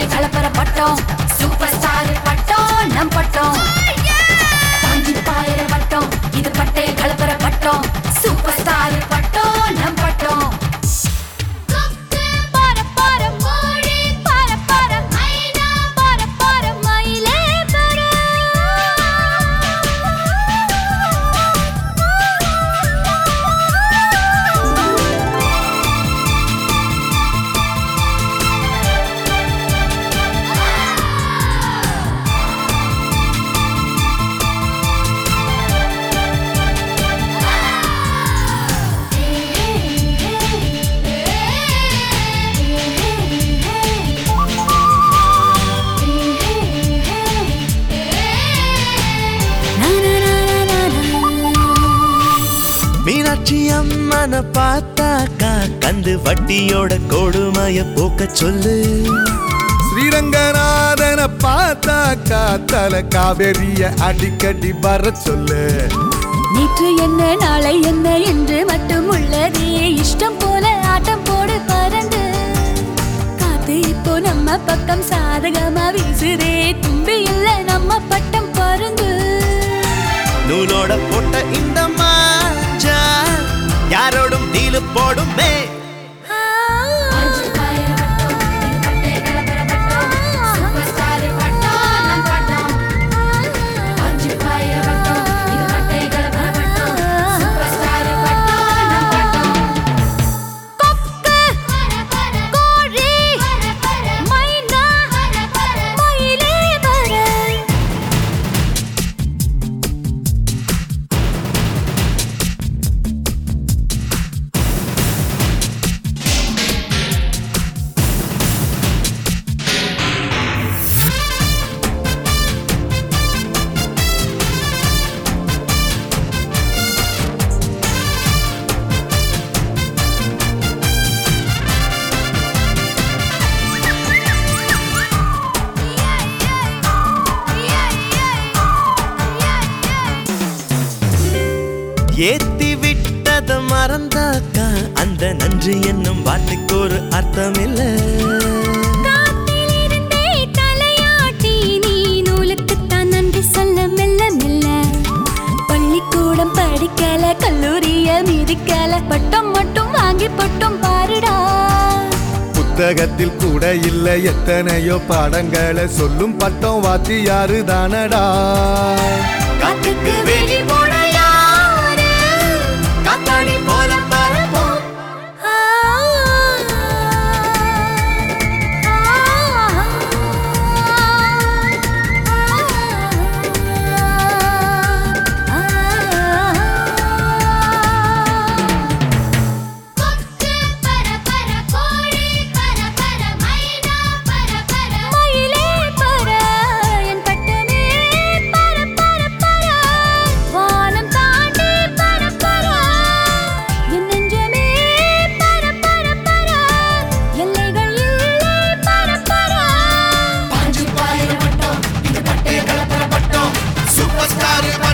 கலப்பர பட்டம் super star பட்டம் நம் பட்டம் பாஞ்சி பாயிர பட்டம் இது பட்டை கலப்பர பட்டம் சூப்பர் ஸ்டார் பட்டம் நம் பட்டம் மீனாட்சி அம்மன பார்த்தாக்கா கந்து வட்டியோட கொடுமைய போக்க சொல்லு ஸ்ரீரங்கநாதன பார்த்தாக்கா தல காவேரிய அடிக்கடி வர சொல்லு நேற்று என்ன நாளை என்ன என்று மட்டும் உள்ளதே இஷ்டம் போல ஆட்டம் போடு பறந்து காத்து இப்போ நம்ம பக்கம் சாதகமா வீசுதே தும்பி இல்ல நம்ம பட்டம் பருந்து நூலோட போட்ட இந்த மாஞ்சா யாரோடும் தீலு போடுமே ஏத்தி விட்டத மறந்தாக்கா அந்த நன்றி என்னும் வார்த்தைக்கு ஒரு அர்த்தம் இல்ல தலையாட்டி நீ நூலுக்குத்தான் நன்றி சொல்ல மெல்ல மெல்ல பள்ளிக்கூடம் படிக்கல கல்லூரிய மிதிக்கல பட்டம் மட்டும் வாங்கி பட்டம் பாருடா புத்தகத்தில் கூட இல்ல எத்தனையோ பாடங்களை சொல்லும் பட்டம் வாத்தியாரு தானடா காத்துக்கு வெளி போட யாரு காத்தாடி போல பரப்போம் Superstar